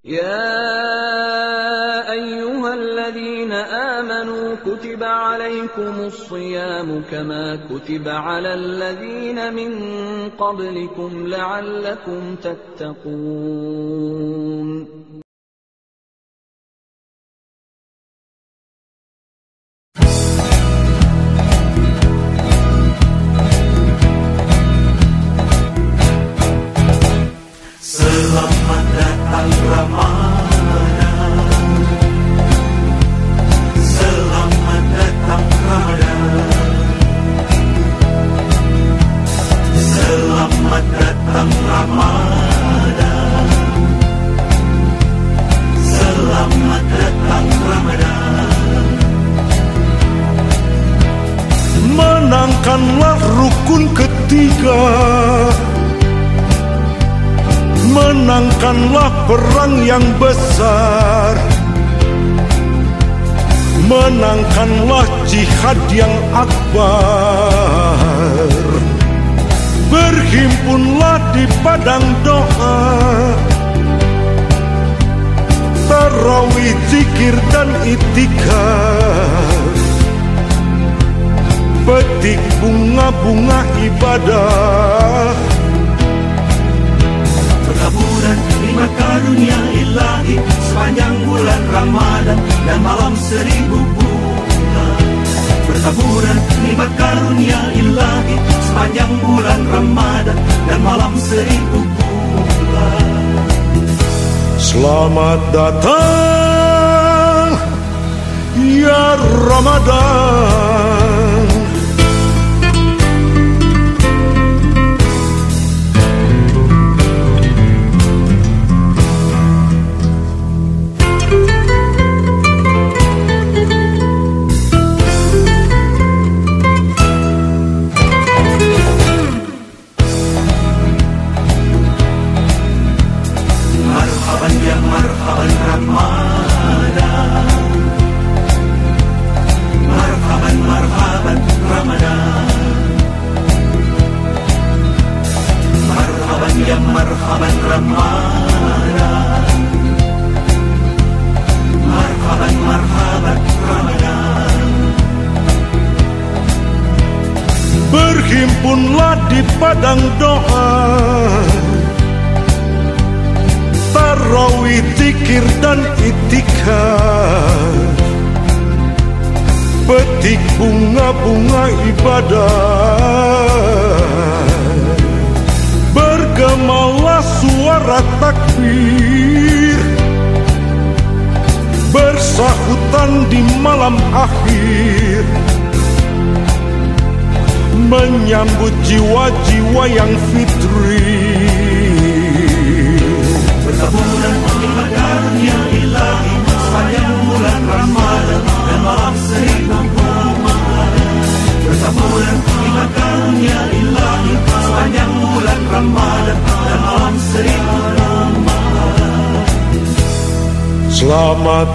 يا أيها الذين آمنوا كتب عليكم الصيام كما كتب على الذين من قبلكم لعلكم تتقون. Selamat datang Ramadan, selamat datang Ramadan, selamat datang Ramadan, selamat datang Ramadan. Menangkanlah rukun ketiga, menangkanlah perang yang besar, menangkanlah jihad yang akbar. Berhimpunlah di padang doa, tarawih, zikir dan itikaf. Petik bunga-bunga ibadah, bertaburan nikmat karunia ilahi sepanjang bulan Ramadan dan malam 1000 bulan. Bertaburan nikmat karunia ilahi sepanjang bulan Ramadan dan malam 1000 bulan. Selamat datang ya Ramadan. Marhaban Ramadan, marhaban Ramadan, marhaban ya marhaban Ramadan, marhaban Ramadan. Berhimpunlah di padang doa, tarawih, zikir dan itikaf. Petik bunga-bunga ibadah, bergemalah suara takbir, bersahutan di malam akhir, menyambut jiwa-jiwa yang fitri. Bertaburan nikmat karunia ilahi sepanjang bulan Ramadan dan malam 1000 bulan. Bertaburan nikmat karunia ilahi sepanjang bulan Ramadan dan malam 1000 bulan. Selamat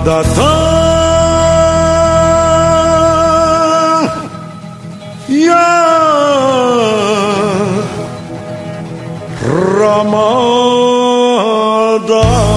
datang ya Ramadan.